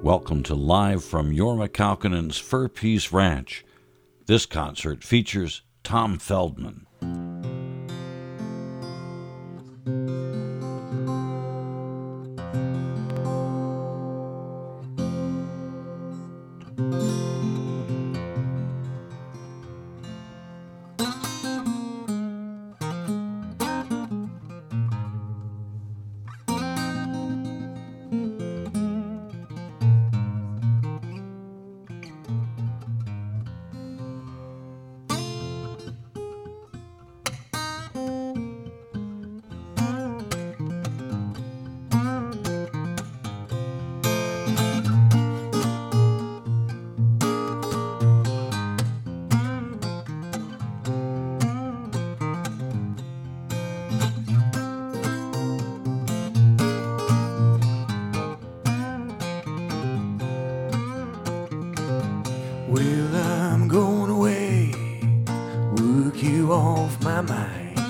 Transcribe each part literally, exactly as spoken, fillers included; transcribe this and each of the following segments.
Welcome to Live from Jorma Kaukonen's Fur Peace Ranch. This concert features Tom Feldman. Well, I'm going away, work you off my mind.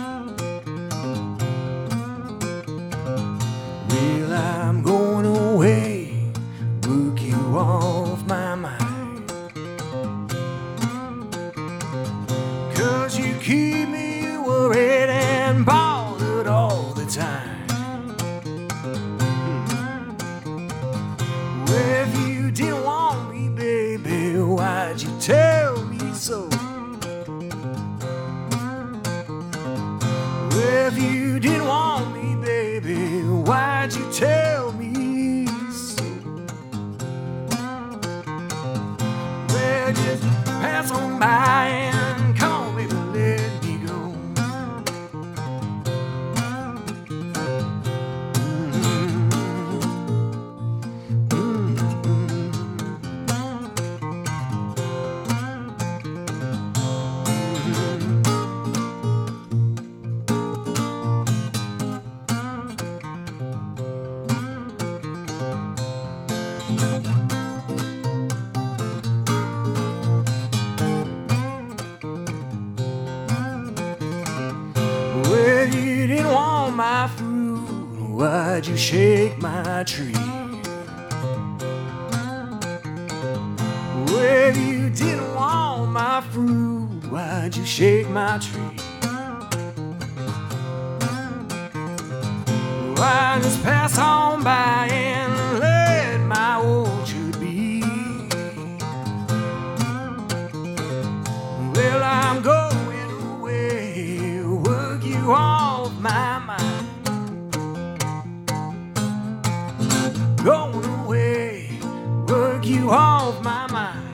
Well, I'm going away, work you off my mind. 'Cause you keep me worried and bothered all the time. Well, if you didn't want me, baby, why'd you tell me so? Well, if you didn't want me, baby, why'd you tell me so? Well, just pass on by and come on, baby, let me go. Well, you didn't want my fruit, why'd you shake my tree? Well, you didn't want my fruit, why'd you shake my tree? Why just pass on by and let my orchard be? Well, I'm going away, work you off my mind. Going away, work you off my mind.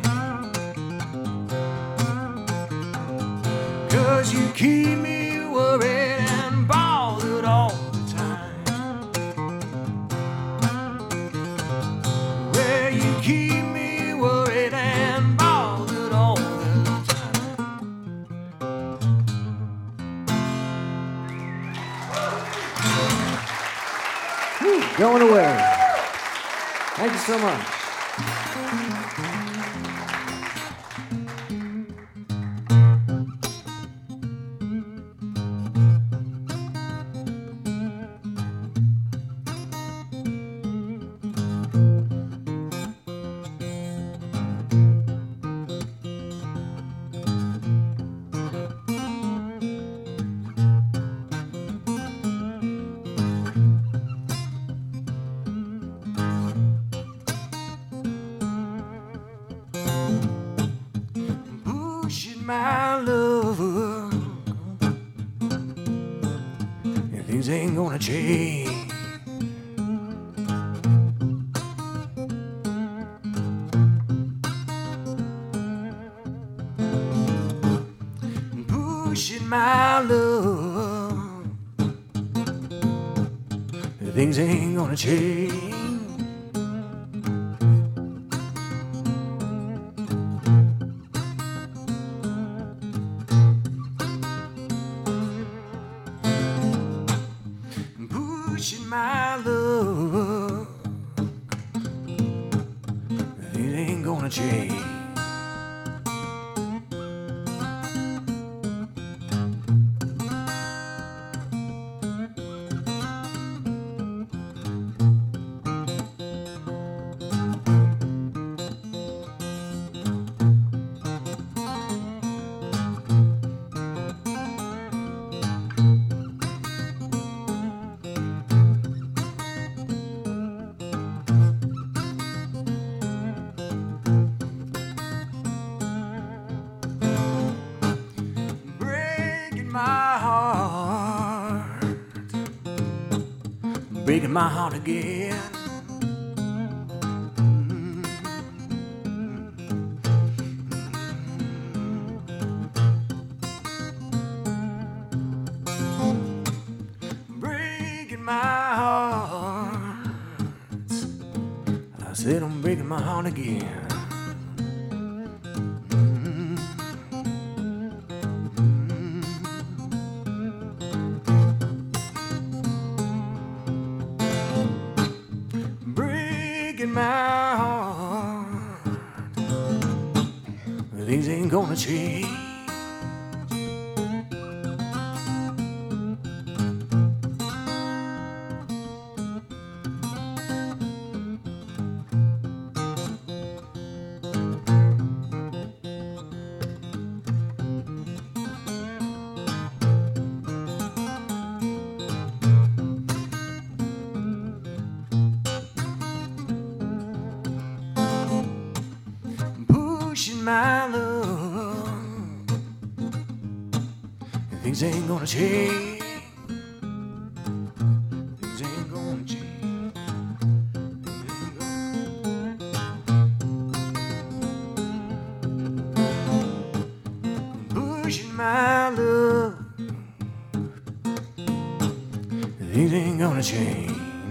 'Cause you keep me worried and bothered all the time. Well, you keep me worried and bothered all the time. Whew, going away. Thank you so much. Bullshit, my lover, and things ain't gonna change. Bullshit, my love, and things ain't gonna change. Pushing my love, it ain't gonna change. my heart, breaking my heart again. Breaking my heart, I said I'm breaking my heart again. My heart, things ain't gonna change. My love, things ain't gonna change. Things ain't gonna change. Pushing my love, things ain't gonna change.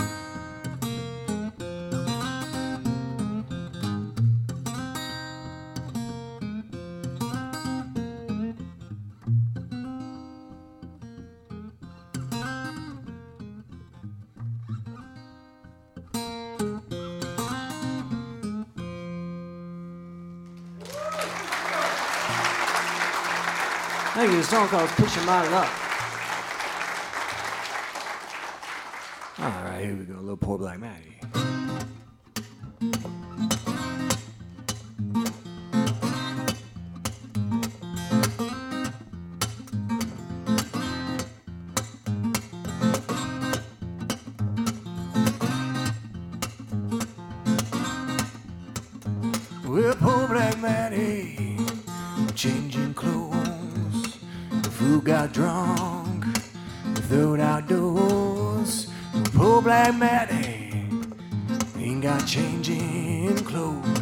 Thank you. The song called Pushing My Luck. All right, here we go. A little Poor Black Matty. Well, poor Black Matty, changing clothes. The fool got drunk, threw it outdoors. Poor Black Matty ain't got changing clothes.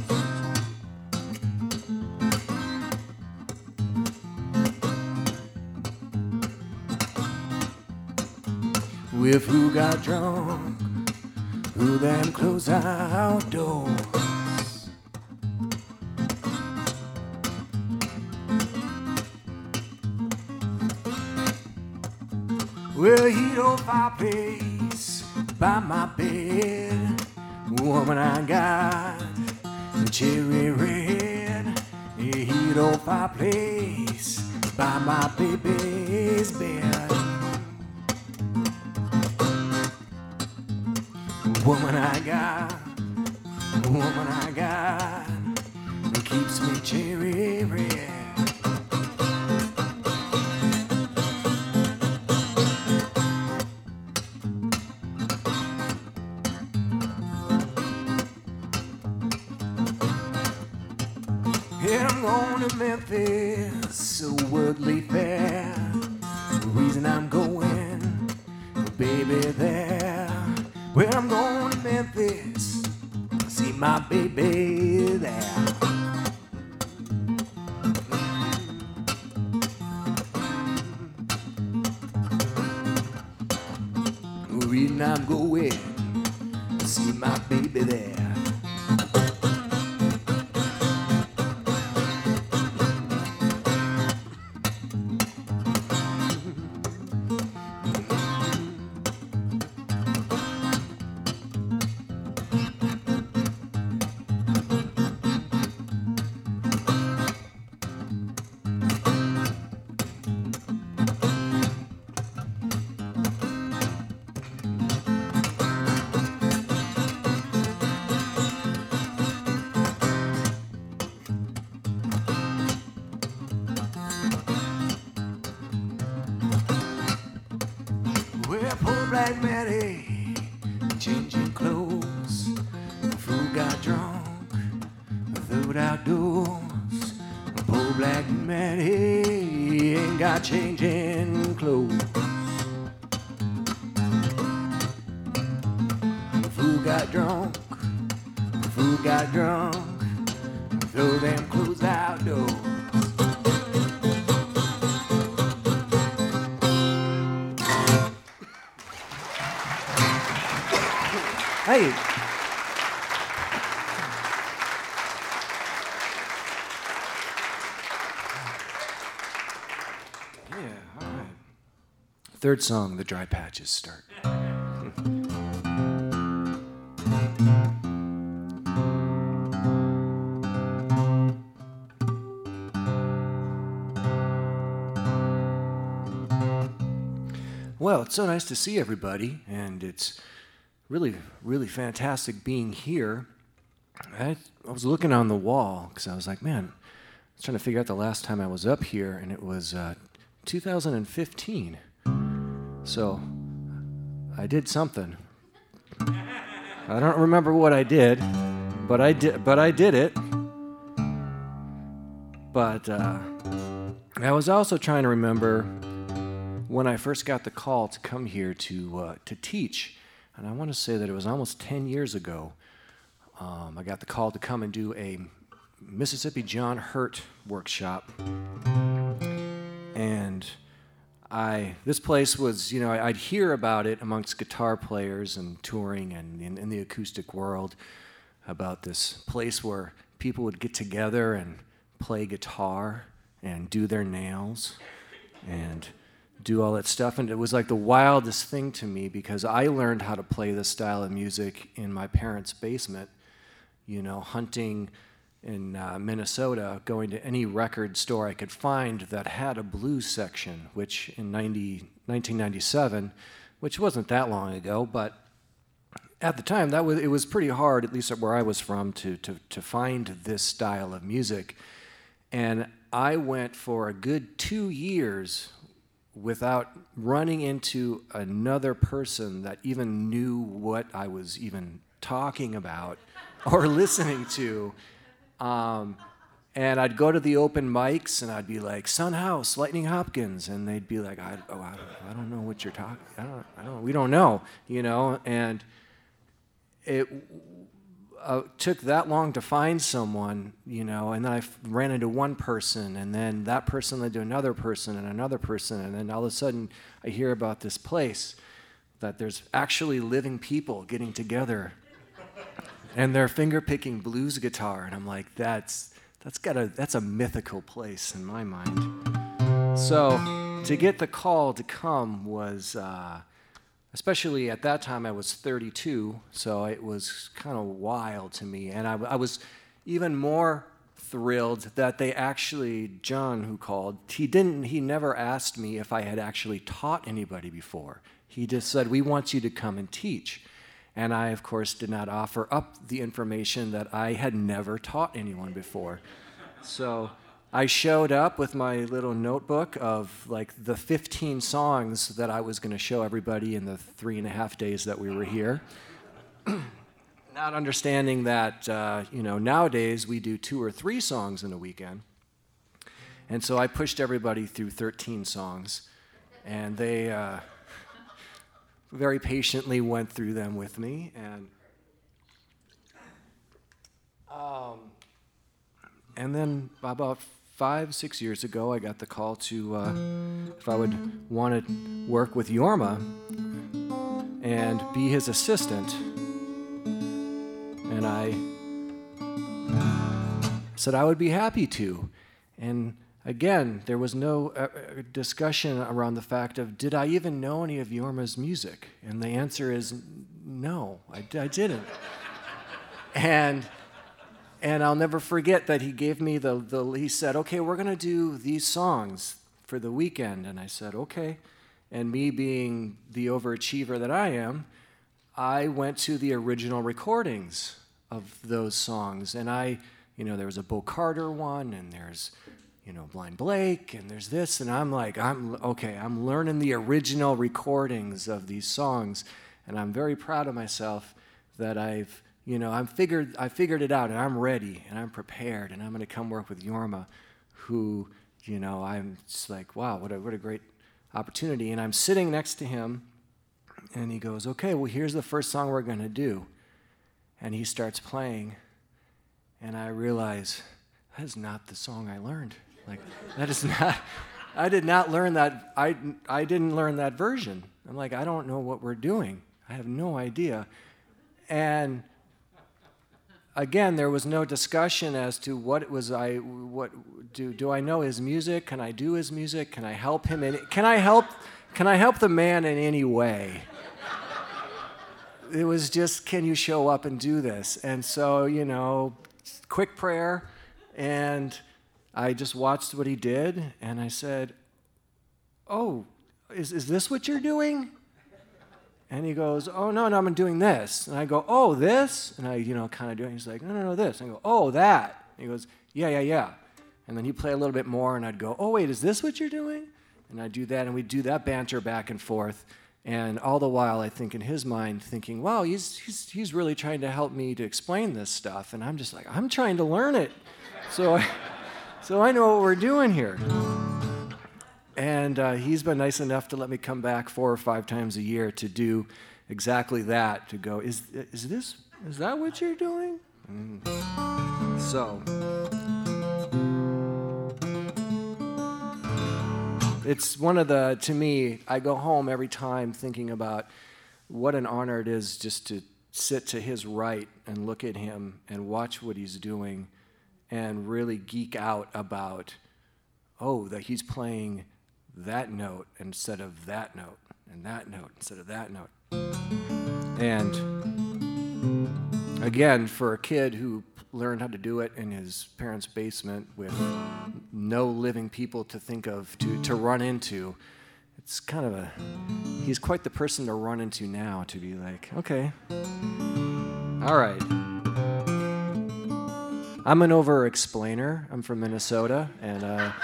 Well, fool got drunk, threw them clothes outdoors. Well, heat old fireplace by my bed. Woman, I got the cherry red. Heat old fireplace by my baby's bed. Woman, I got, woman, I got, it keeps me cherry red. Yeah, I'm going to Memphis, a worldly fair. The reason I'm going, baby, there. Well, I'm going to Memphis, see my baby there. The reason I'm going, see my baby there. Well, poor Black Matty, changing clothes. The fool got drunk, threw it outdoors. Poor Black Matty, he ain't got change in clothes. The fool got drunk, the fool got drunk, throw them clothes outdoors. Hey. Yeah, all right. Third song, The Dry Patches start. Well, it's so nice to see everybody, and it's really, really fantastic being here. I, I was looking on the wall because I was like, man, I was trying to figure out the last time I was up here, and it was uh, two thousand fifteen. So I did something. I don't remember what I did, but I did. But I did it. But uh, I was also trying to remember when I first got the call to come here to uh, to teach. And I want to say that it was almost ten years ago. Um, I got the call to come and do a Mississippi John Hurt workshop. And I, this place was, you know, I'd hear about it amongst guitar players and touring and in, in the acoustic world about this place where people would get together and play guitar and do their nails and do all that stuff, and it was like the wildest thing to me because I learned how to play this style of music in my parents' basement, you know, hunting in uh, Minnesota, going to any record store I could find that had a blues section, which in nineteen ninety-seven, which wasn't that long ago, but at the time that was it was pretty hard, at least where I was from, to to to find this style of music, and I went for a good two years without running into another person that even knew what I was even talking about or listening to. Um, and I'd go to the open mics and I'd be like, Son House, Lightning Hopkins. And they'd be like, I, oh, I, don't, I don't know what you're talking, I don't, I don't, we don't know, you know? And it uh, took that long to find someone, you know, and then I f- ran into one person, and then that person led to another person and another person, and then all of a sudden I hear about this place that there's actually living people getting together and they're finger-picking blues guitar, and I'm like, that's that's got a that's a mythical place in my mind. So to get the call to come was, uh, especially at that time I was thirty-two, so it was kind of wild to me, and I, I was even more thrilled that they actually, John who called, he didn't, he never asked me if I had actually taught anybody before. He just said, we want you to come and teach. And I, of course, did not offer up the information that I had never taught anyone before. So I showed up with my little notebook of like the fifteen songs that I was going to show everybody in the three and a half days that we were here. Not understanding that, uh, you know, nowadays we do two or three songs in a weekend. And so I pushed everybody through thirteen songs, and they uh, very patiently went through them with me. And um, and then about five, six years ago, I got the call to uh, if I would want to work with Jorma and be his assistant. And I said I would be happy to. And again, there was no uh, discussion around the fact of, did I even know any of Jorma's music? And the answer is no, I, I didn't. and and I'll never forget that he gave me the, the he said, okay, we're going to do these songs for the weekend. And I said, okay. And me being the overachiever that I am, I went to the original recordings of those songs. And I, you know, there was a Bo Carter one, and there's, you know, Blind Blake, and there's this, and I'm like, I'm, okay, I'm learning the original recordings of these songs, and I'm very proud of myself that I've, you know, I'm figured, I figured it out, and I'm ready, and I'm prepared, and I'm going to come work with Jorma, who, you know, I'm just like, wow, what a, what a great opportunity. And I'm sitting next to him, and he goes, okay, well, here's the first song we're going to do. And he starts playing, and I realize, that is not the song I learned. Like, that is not, I did not learn that, I, I didn't learn that version. I'm like, I don't know what we're doing. I have no idea. And again, there was no discussion as to what was I, what, do, do I know his music? Can I do his music? Can I help him in, can I help, can I help the man in any way? It was just, can you show up and do this? And so, you know, quick prayer, and I just watched what he did, and I said, oh, is, is this what you're doing? And he goes, oh, no, no, I'm doing this. And I go, oh, this? And I, you know, kind of do it. He's like, no, no, no, this. And I go, oh, that. And he goes, yeah, yeah, yeah. And then he'd play a little bit more, and I'd go, oh, wait, is this what you're doing? And I'd do that, and we'd do that banter back and forth. And all the while, I think in his mind, thinking, wow, he's, he's, he's really trying to help me to explain this stuff. And I'm just like, I'm trying to learn it. So I, so I know what we're doing here. And uh, he's been nice enough to let me come back four or five times a year to do exactly that, to go, is, is this, is that what you're doing? Mm. So, it's one of the, to me, I go home every time thinking about what an honor it is just to sit to his right and look at him and watch what he's doing and really geek out about, oh, that he's playing that note instead of that note, and that note instead of that note. And again, for a kid who learned how to do it in his parents' basement with no living people to think of, to, to run into, it's kind of a, he's quite the person to run into now, to be like, okay, all right. I'm an over-explainer. I'm from Minnesota, and uh,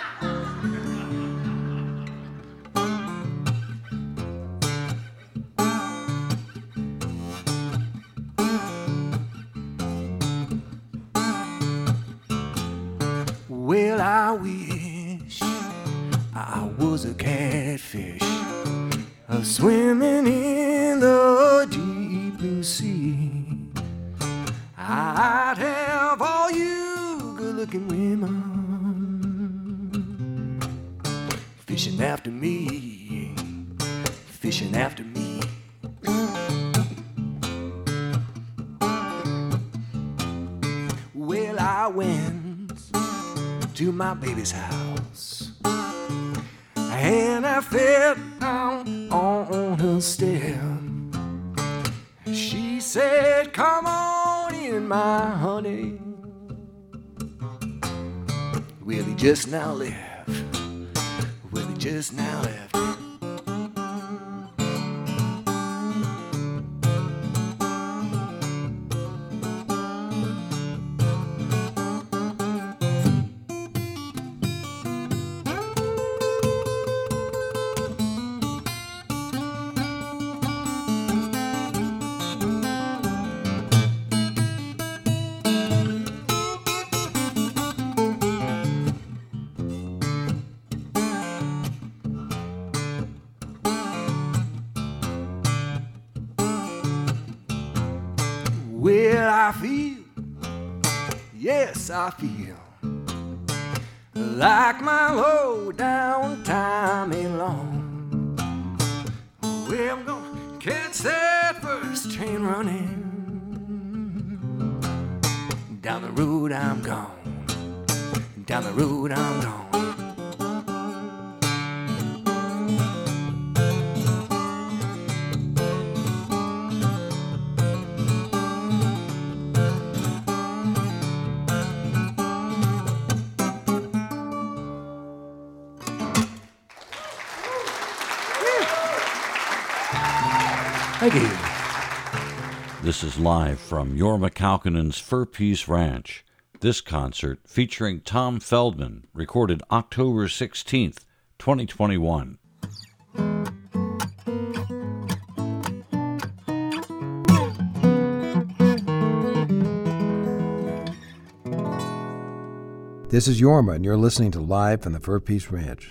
well, I wish I was a catfish, a swimming in the deep blue sea. I'd have all you good-looking women fishing after me, fishing after me. Well, I went to my baby's house, and I fell down on her step. She said, come on in, my honey. Well, he just now left. Well, he just now left. Well, I feel, yes, I feel like my low down time ain't long. Well, I'm gonna catch that first train running. Down the road I'm gone, down the road I'm gone. Thank you. This is live from Jorma Kaukonen's Fur Peace Ranch. This concert, featuring Tom Feldman, recorded October sixteenth, twenty twenty-one. This is Yorma, and you're listening to Live from the Fur Peace Ranch.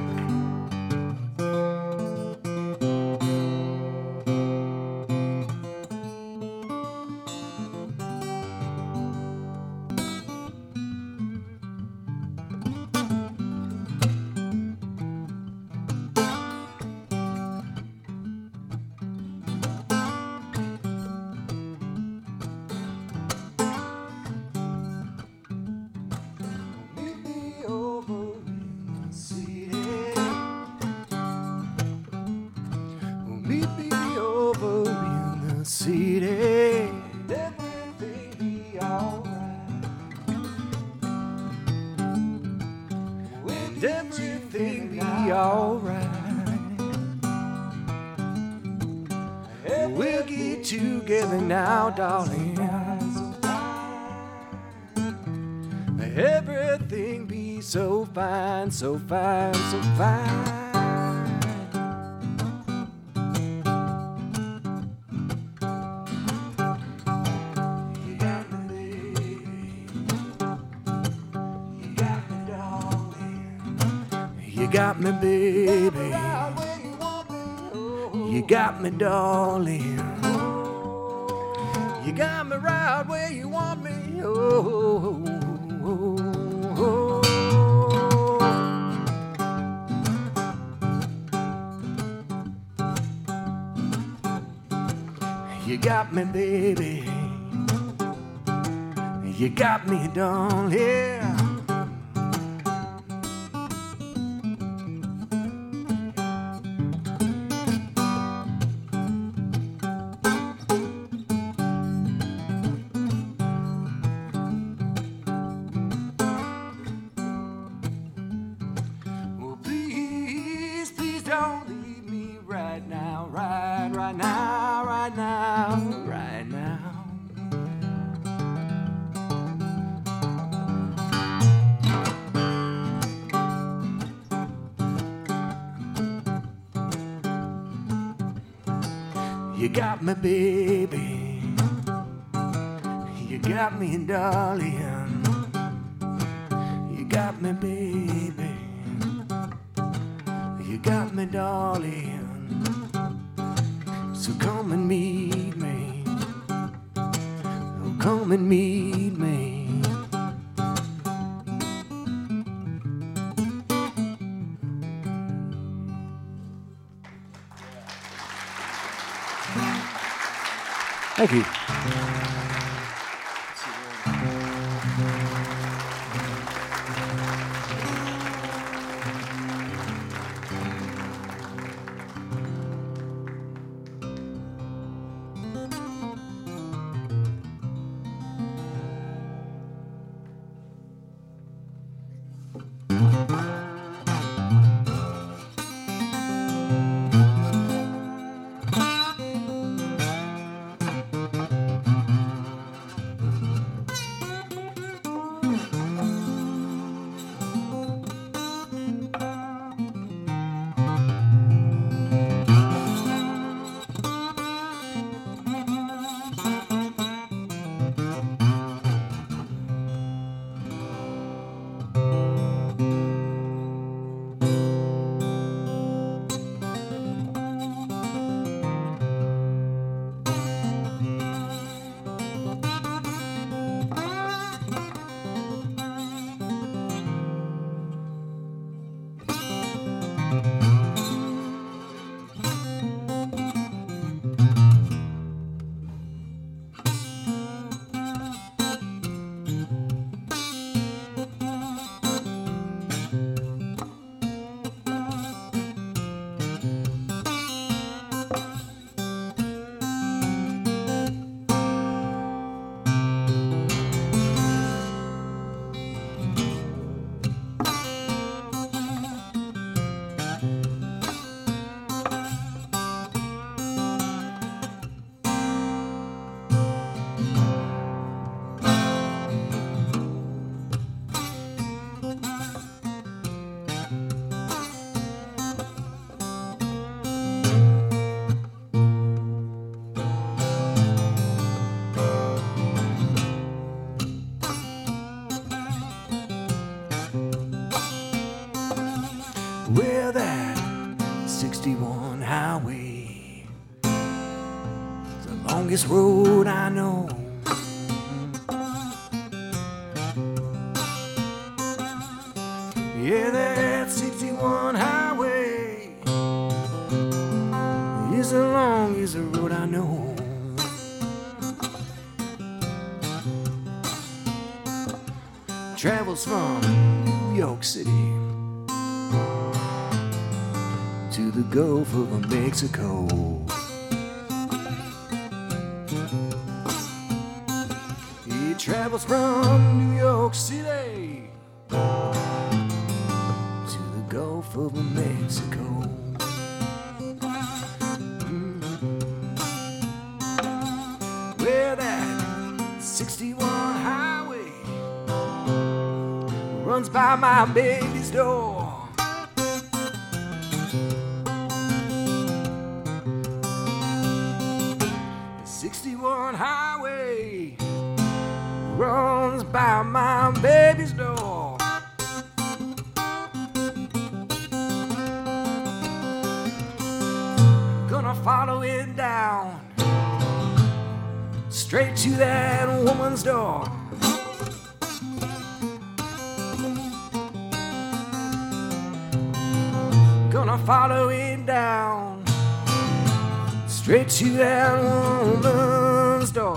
Everything be so fine, so fine, so fine. You got me, baby. You got me, darling. You got me, baby. You got me, darling. You got me right where you want me. Oh. You got me, baby. You got me, darling. Well, please, please don't leave me right now, right, right now, right now, right now. You got me, baby. You got me, darling. You got me, baby. You got me, darling. So come and meet me. Oh, come and meet me. Thank you. Where that sixty-one highway is the longest road I know. Yeah, that sixty-one highway is the longest road I know. Travels from New York City to the Gulf of Mexico. It travels from New York City to the Gulf of Mexico. Mm. Where that sixty-one highway runs by my baby's door. The sixty-one highway runs by my baby's door. Gonna follow it down straight to that woman's door. Gonna follow it down straight to that woman's door.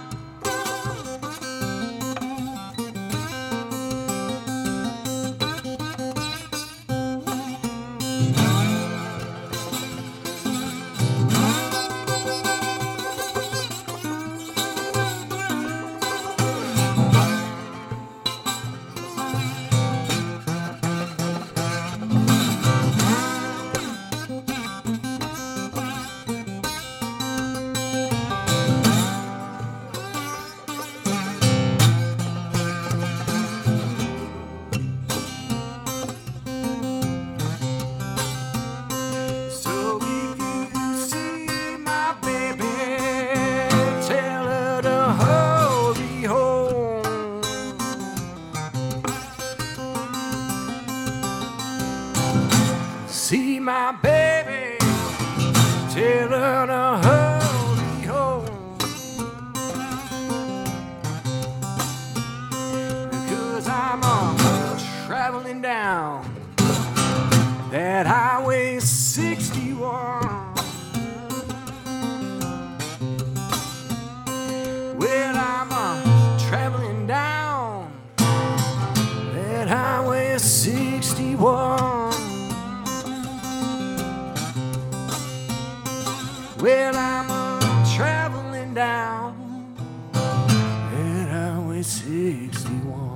See my baby, tell her to hurry home. 'Cause I'm uh, traveling down that highway sixty-one. Well, I'm uh, traveling down that highway sixty-one. Well, I'm uh, traveling down that highway sixty-one.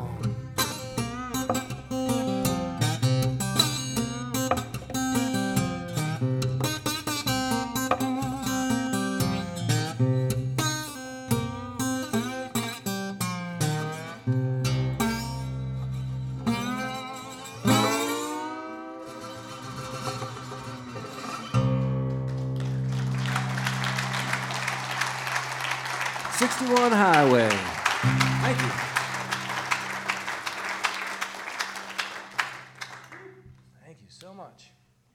sixty-one Highway. Thank you. Thank you so much.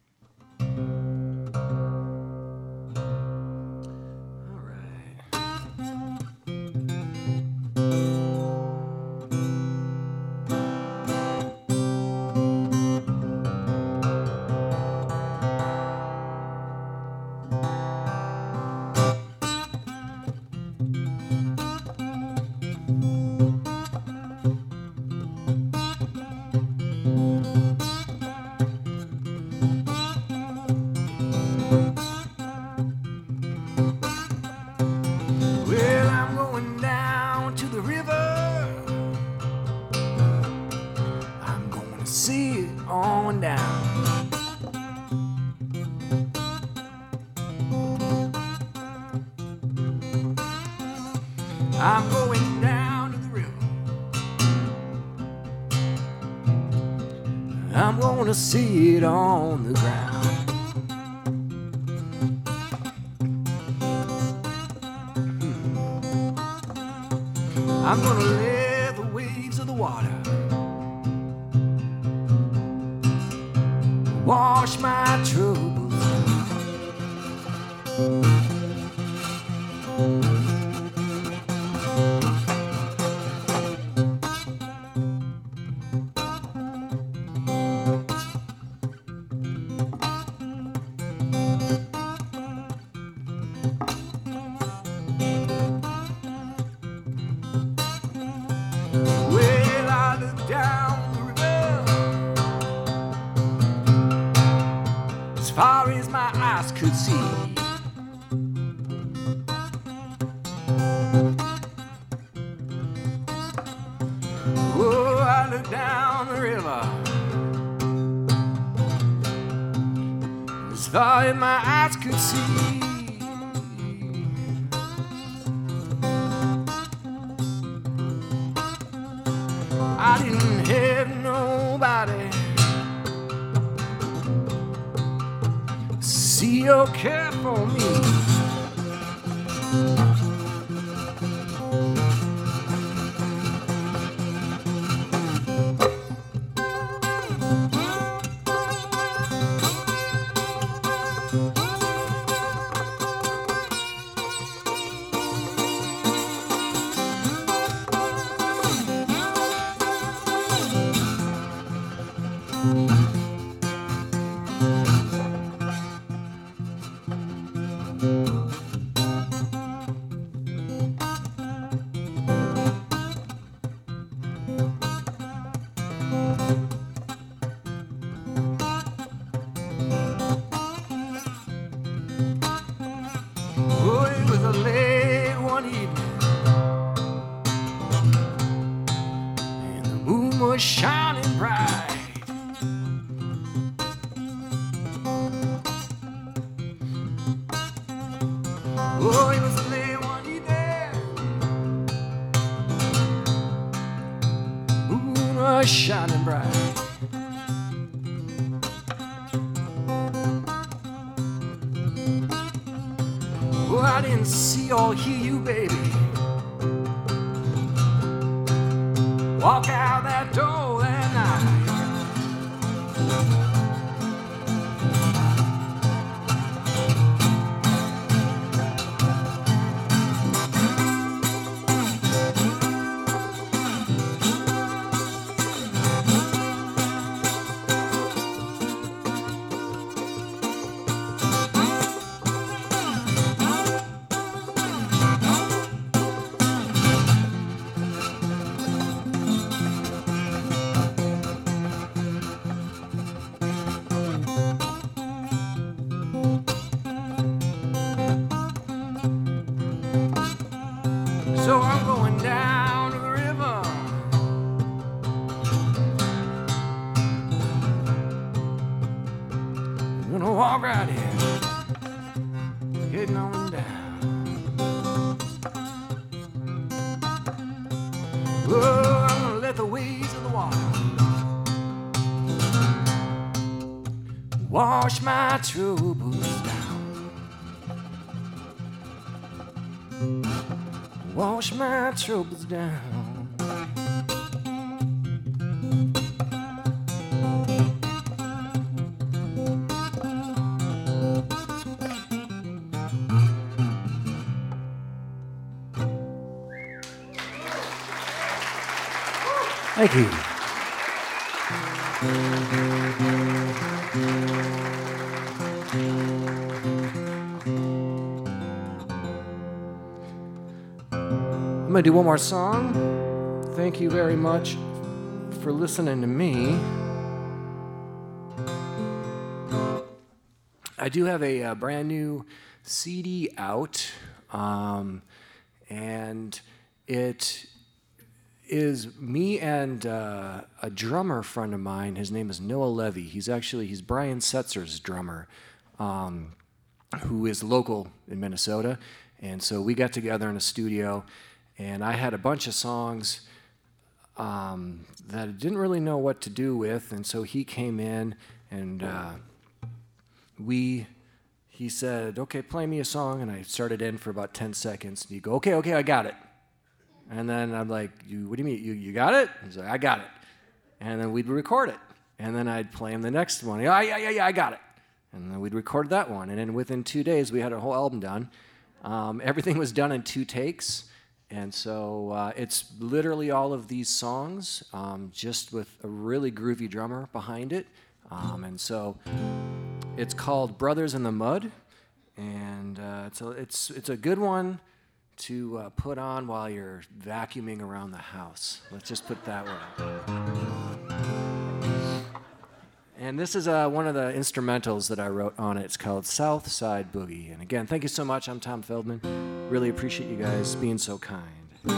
All right. Well, I'm going down to the river. I'm going to see it on down. I'm going down to the river. I'm going to see it on the ground. I'm gonna let the waves of the water wash my troubles. Well, I looked down the river as far as my eyes could see. Oh, I looked down the river as far as my eyes could see. I didn't have nobody see or care for me. Oh, it was a late one evening, and the moon was shining bright. Oh, it was a late one evening, moon was shining bright. Oh, I didn't see or hear you, baby, walk out that door that night. So I'm going down to the river, I'm gonna walk right here, heading on down. Oh, I'm gonna let the waves of the water wash my troubles down. Wash my troubles down. Thank you. I'm gonna do one more song. Thank you very much for listening to me. I do have a, uh brand new C D out, um, and it is me and uh, a drummer friend of mine. His name is Noah Levy. He's actually he's Brian Setzer's drummer, um, who is local in Minnesota. And so we got together in a studio, and I had a bunch of songs um, that I didn't really know what to do with. And so he came in, and uh, we. He said, "Okay, play me a song," and I started in for about ten seconds. And he'd go, "Okay, okay, I got it." And then I'm like, "You, what do you mean? You, you got it?" He's like, "I got it." And then we'd record it. And then I'd play him the next one. Yeah, yeah, yeah, yeah, I got it. And then we'd record that one. And then within two days, we had a whole album done. Um, everything was done in two takes. And so uh, it's literally all of these songs, um, just with a really groovy drummer behind it. Um, and so it's called Brothers in the Mud. And uh, it's, a, it's, it's a good one to uh, put on while you're vacuuming around the house. Let's just put it that way. And this is uh, one of the instrumentals that I wrote on it. It's called South Side Boogie. And again, thank you so much. I'm Tom Feldman. Really appreciate you guys being so kind.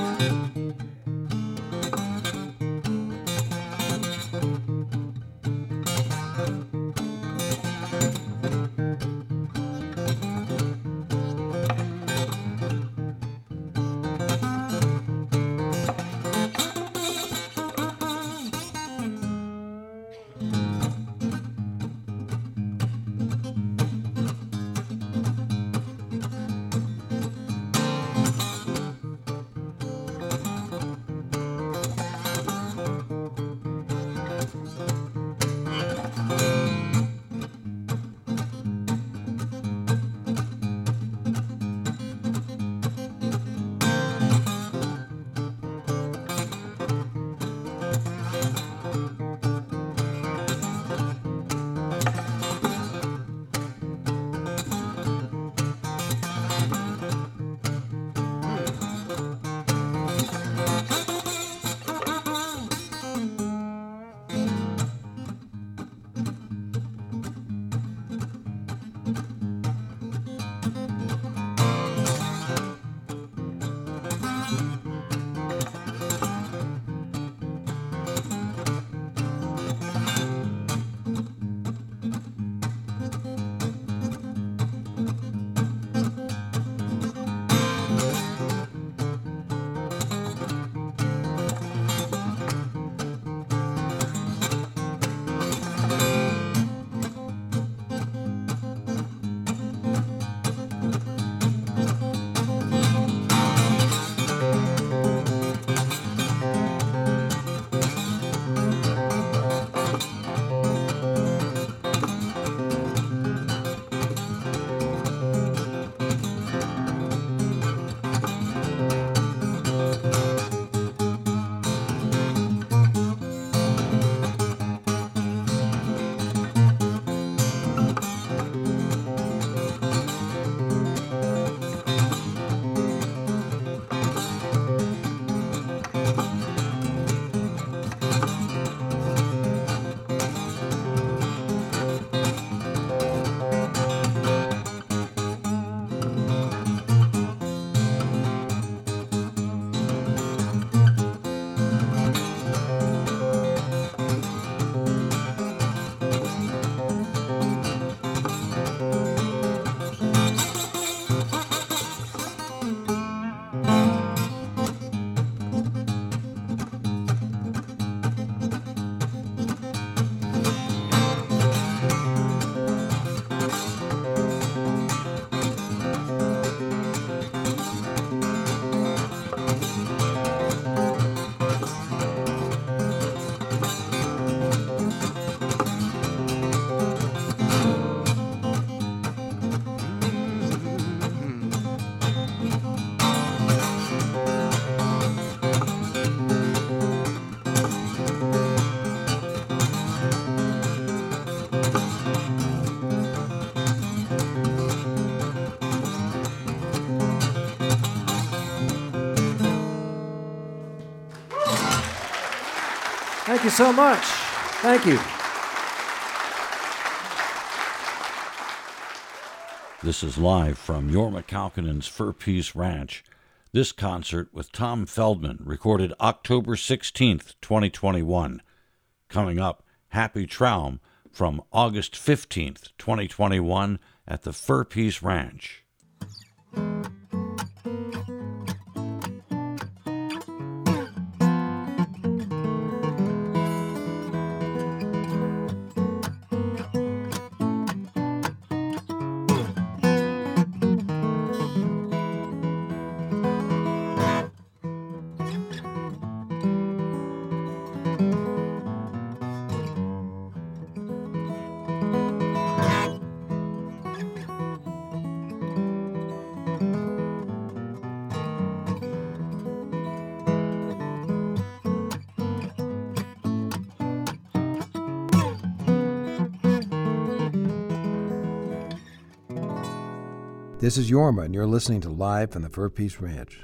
Thank you so much. Thank you. This is live from Jorma Kaukonen's Fur Peace Ranch. This concert with Tom Feldman, recorded October sixteenth, twenty twenty-one. Coming up, Happy Traum from August fifteenth, twenty twenty-one at the Fur Peace Ranch. This is Yorma, and you're listening to Live from the Fur Peace Ranch.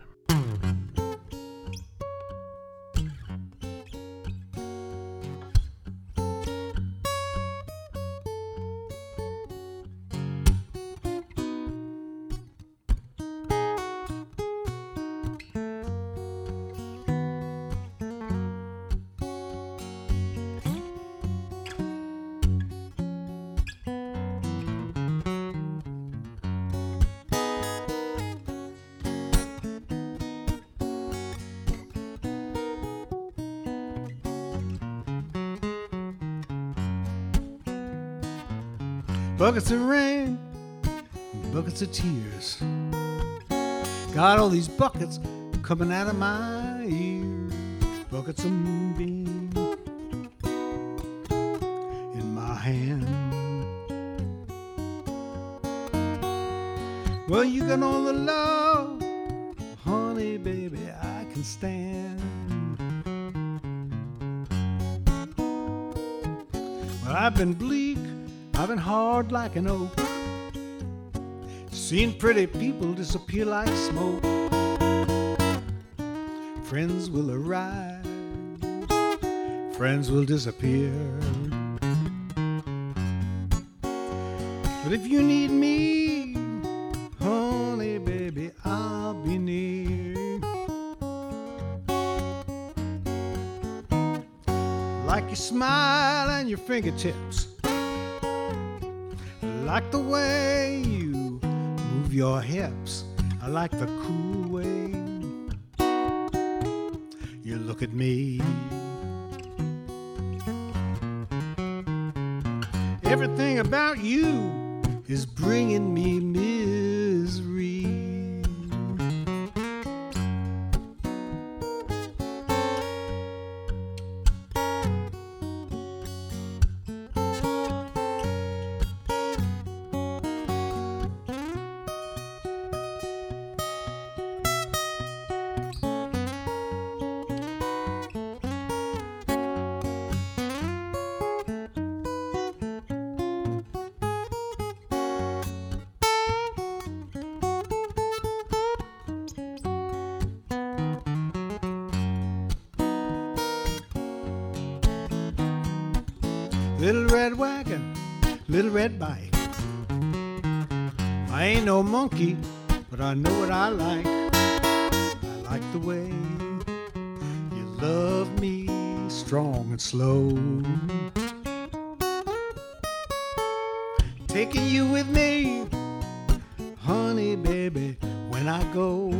Buckets of rain, buckets of tears. Got all these buckets coming out of my ears. Buckets of moonbeam in my hand. Well, you got all the love, honey, baby, I can stand. Well, I've been bleak, I've been hard like an oak, seen pretty people disappear like smoke. Friends will arrive, friends will disappear. But if you need me, honey, baby, I'll be near. Like your smile and your fingertips, like the way you move your hips. I like the cool way you look at me. Everything about you is bringing me misery. Little red wagon, little red bike. I ain't no monkey, but I know what I like. I like the way you love me strong and slow. Taking you with me, honey, baby, when I go.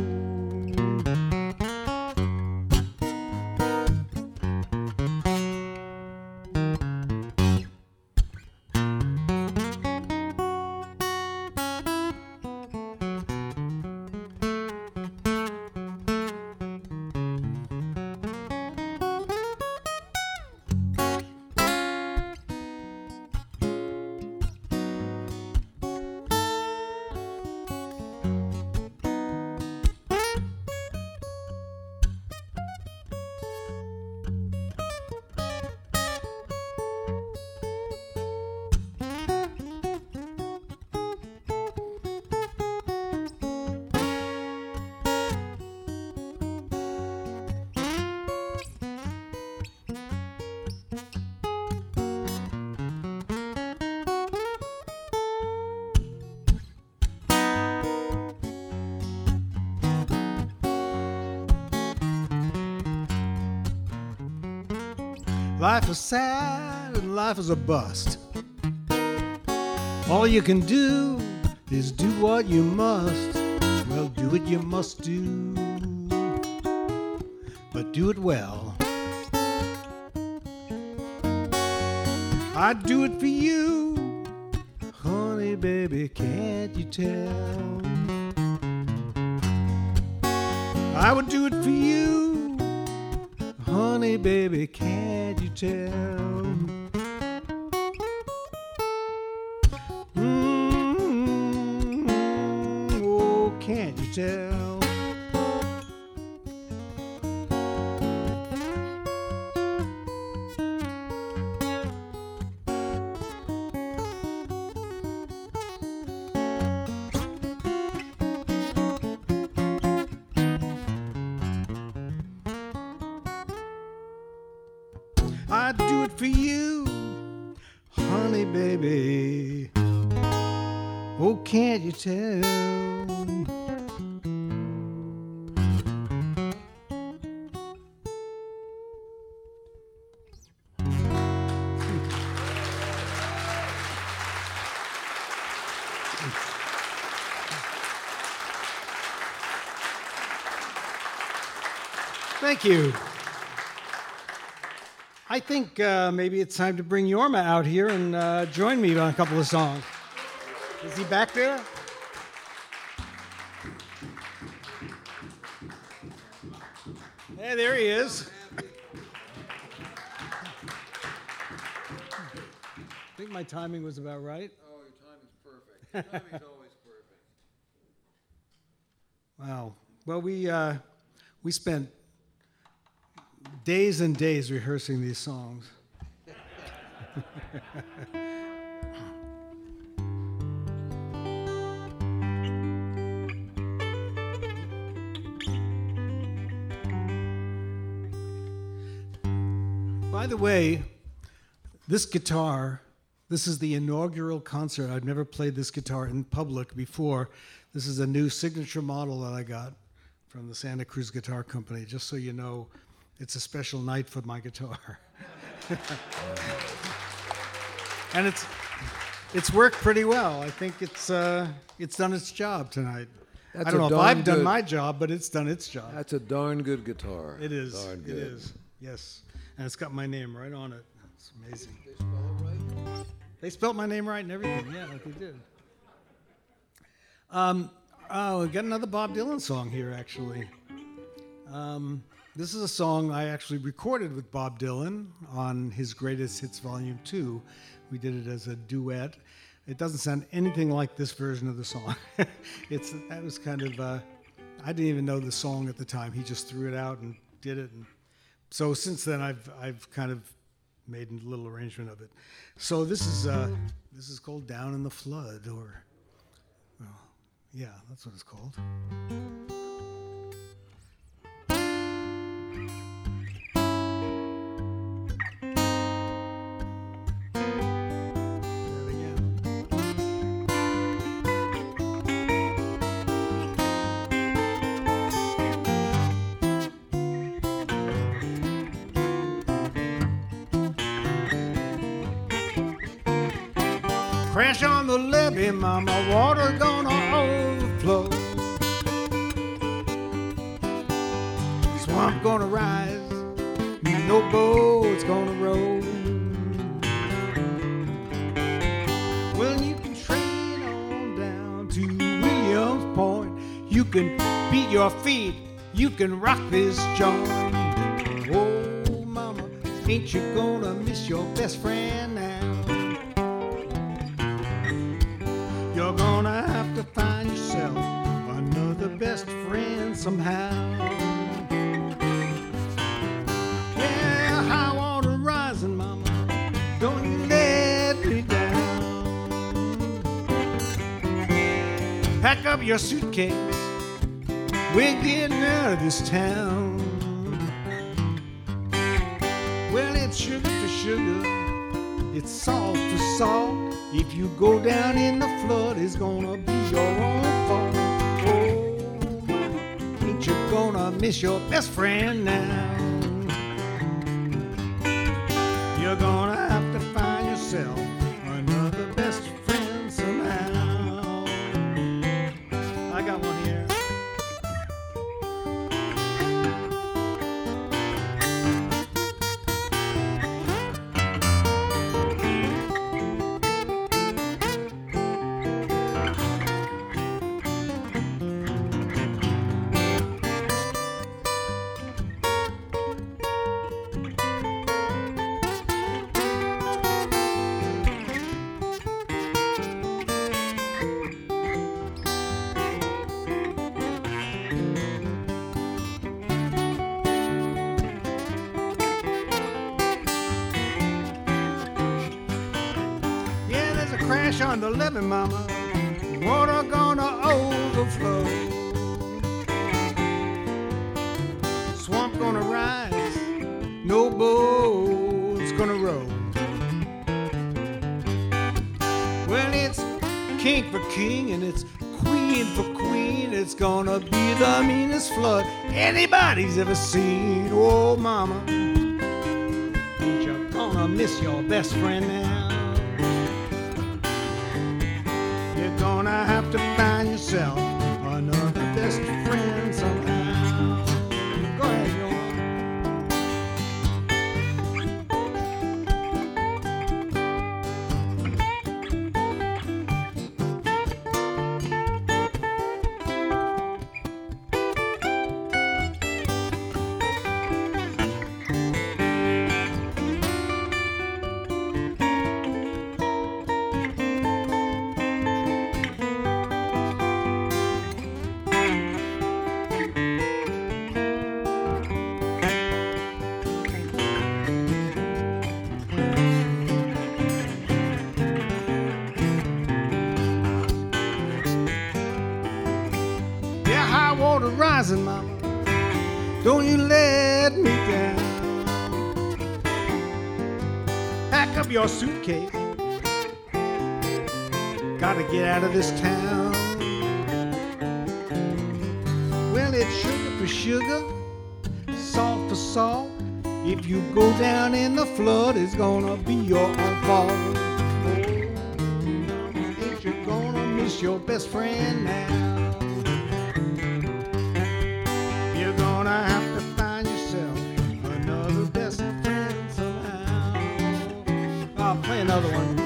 Life is sad and life is a bust. All you can do is do what you must. Well, do what you must do, but do it well. I'd do it for you, honey, baby, can't you tell? I would do it for you, honey, baby, can't you tell? Mm-hmm. Oh, can't you tell? I'd do it for you, honey, baby. Oh, can't you tell? Thank you. I think uh, maybe it's time to bring Jorma out here and uh, join me on a couple of songs. Is he back there? Hey, there he is. I think my timing was about right. Oh, your timing's perfect. Your timing's always perfect. Wow. Well, we uh, we spent days and days rehearsing these songs. By the way, this guitar, this is the inaugural concert. I've never played this guitar in public before. This is a new signature model that I got from the Santa Cruz Guitar Company, just so you know. It's a special night for my guitar. And it's it's worked pretty well. I think it's uh, it's done its job tonight. That's I don't a know if darn I've done good- my job, but it's done its job. That's a darn good guitar. It is. Darn It good. is. Yes. And it's got my name right on it. It's amazing. They spell it right? They spelled my name right and everything. Yeah, like they did. Um, oh, we got another Bob Dylan song here, actually. Um, this is a song I actually recorded with Bob Dylan on his Greatest Hits Volume two. We did it as a duet. It doesn't sound anything like this version of the song. It's that was kind of uh, I didn't even know the song at the time. He just threw it out and did it. And so since then, I've I've kind of made a little arrangement of it. So this is uh, this is called "Down in the Flood," or well, yeah, that's what it's called. There again. Crash on the levee, mama, water gonna overflow. Swamp gonna rise, no boat's gonna roll. Well, you can train on down to Williams Point. You can beat your feet, you can rock this joint. Oh, mama, ain't you gonna miss your best friend now? You're gonna have to find yourself another best friend somehow. Yeah, high water rising, mama, don't you let me down. Pack up your suitcase, we're getting out of this town. Well, it's sugar for sugar, it's salt for salt. If you go down in the flood, it's gonna be your own fault. Oh, mama, ain't you gonna miss your best friend now? You're gonna have to find yourself another best friend somehow. I got one here. Crash on the levee, mama, water gonna overflow. Swamp gonna rise, no boat's gonna roll. Well, it's king for king and it's queen for queen. It's gonna be the meanest flood anybody's ever seen. Oh, mama, ain't you gonna miss your best friend now? You're gonna have to find yourself another best friend somehow. Go ahead, Joan. Rising, mama, don't you let me down. Pack up your suitcase, gotta get out of this town. Well, it's sugar for sugar, salt for salt. If you go down in the flood, it's gonna be your own fault. Oh, ain't you gonna miss your best friend now? Gonna have to find yourself another best friend somehow. I'll play another one.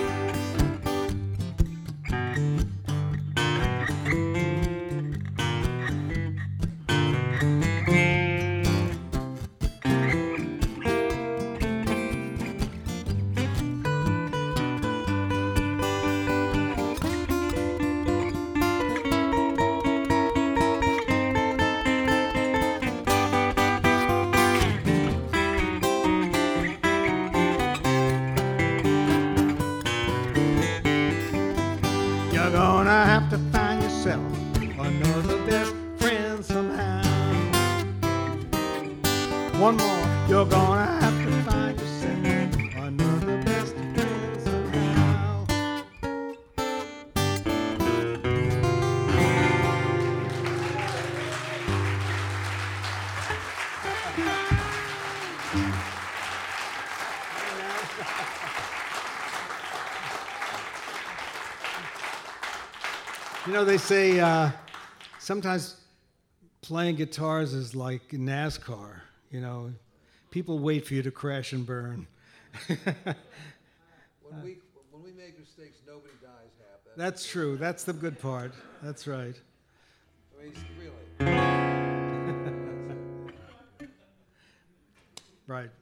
One more, you're gonna have to find yourself another best friend somehow. You know, they say uh, sometimes playing guitars is like NASCAR. You know, people wait for you to crash and burn. when we when we make mistakes, nobody dies half. That's, That's true. That's the good part. That's right. I mean, really. Right.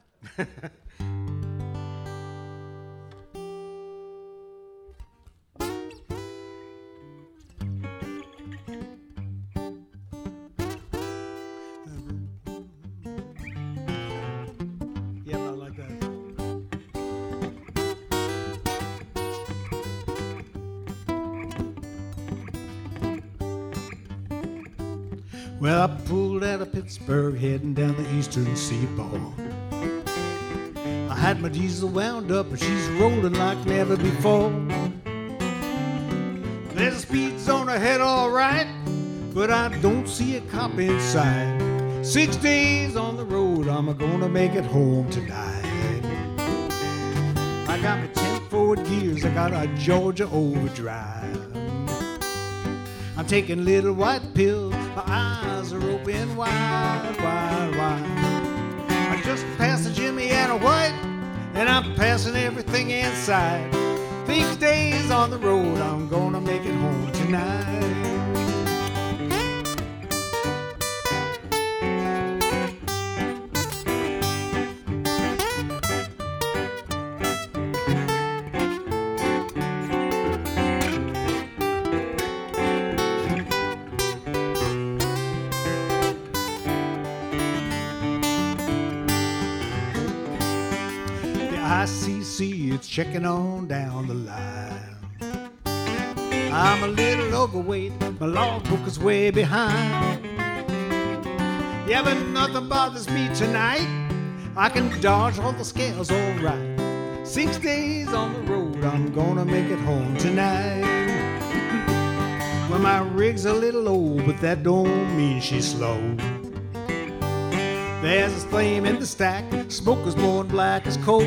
Well, I pulled out of Pittsburgh, heading down the eastern seaboard. I had my diesel wound up, and she's rolling like never before. There's a speed zone ahead, all right, but I don't see a cop inside. Six days on the road, I'm gonna make it home tonight. I got my ten forward gears, I got a Georgia overdrive. I'm taking little white pills, my eyes are open wide, wide, wide. I just passed a Jimmy and a White, and I'm passing everything inside. These days on the road, I'm gonna make it home tonight. I C C, it's checking on down the line. I'm a little overweight, my logbook is way behind. Yeah, but nothing bothers me tonight. I can dodge all the scales all right. Six days on the road, I'm gonna make it home tonight. Well, my rig's a little old, but that don't mean she's slow. There's a flame in the stack, smoke is blowing black as coal.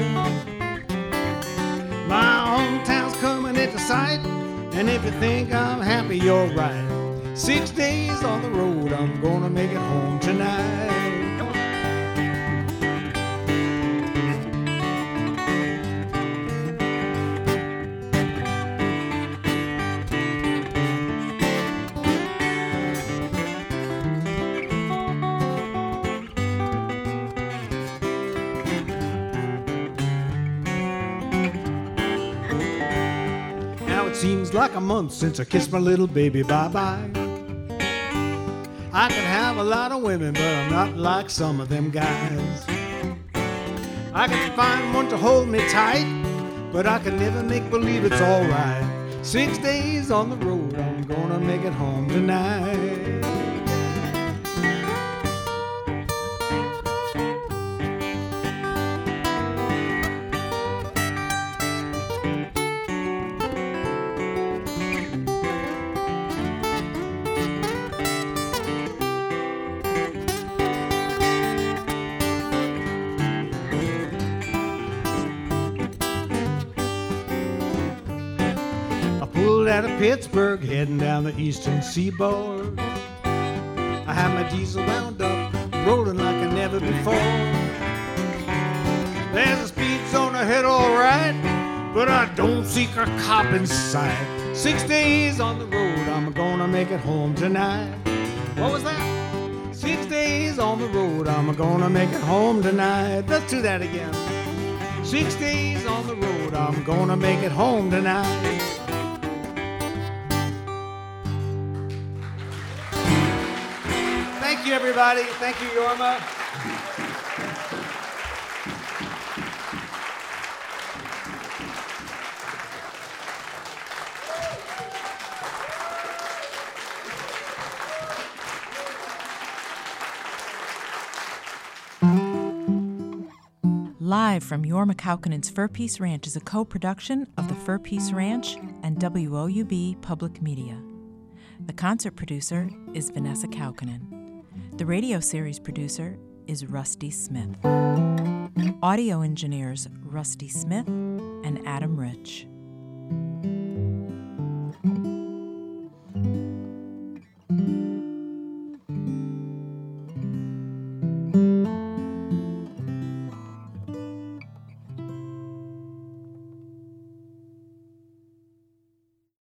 My hometown's coming into sight, and if you think I'm happy, you're right. Six days on the road, I'm gonna make it home tonight. Seems like a month since I kissed my little baby bye-bye. I can have a lot of women, but I'm not like some of them guys. I can find one to hold me tight, but I can never make believe it's all right. Six days on the road, I'm gonna make it home tonight. Out of Pittsburgh, heading down the eastern seaboard. I have my diesel wound up, rolling like I never before. There's a speed zone ahead, all right, but I don't see a cop in sight. Six days on the road, I'm gonna make it home tonight. What was that? Six days on the road, I'm gonna make it home tonight. Let's do that again. Six days on the road, I'm gonna make it home tonight. Thank you, everybody. Thank you, Yorma. Live from Yorma Kaukonen's Fur Peace Ranch is a co-production of the Fur Peace Ranch and W O U B Public Media. The concert producer is Vanessa Kaukonen. The radio series producer is Rusty Smith. Audio engineers Rusty Smith and Adam Rich.